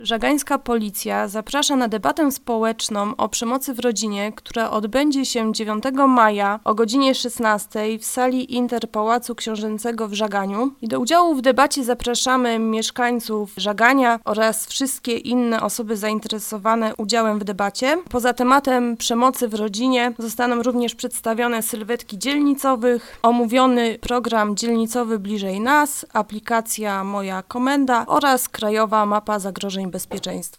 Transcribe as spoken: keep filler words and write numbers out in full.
Żagańska Policja zaprasza na debatę społeczną o przemocy w rodzinie, która odbędzie się dziewiątego maja o godzinie szesnastej w sali Inter Pałacu Książęcego w Żaganiu. I do udziału w debacie zapraszamy mieszkańców Żagania oraz wszystkie inne osoby zainteresowane udziałem w debacie. Poza tematem przemocy w rodzinie zostaną również przedstawione sylwetki dzielnicowych, omówiony program dzielnicowy Bliżej Nas, aplikacja Moja Komenda oraz krajowa mapa zagrożeń bezpieczeństwa.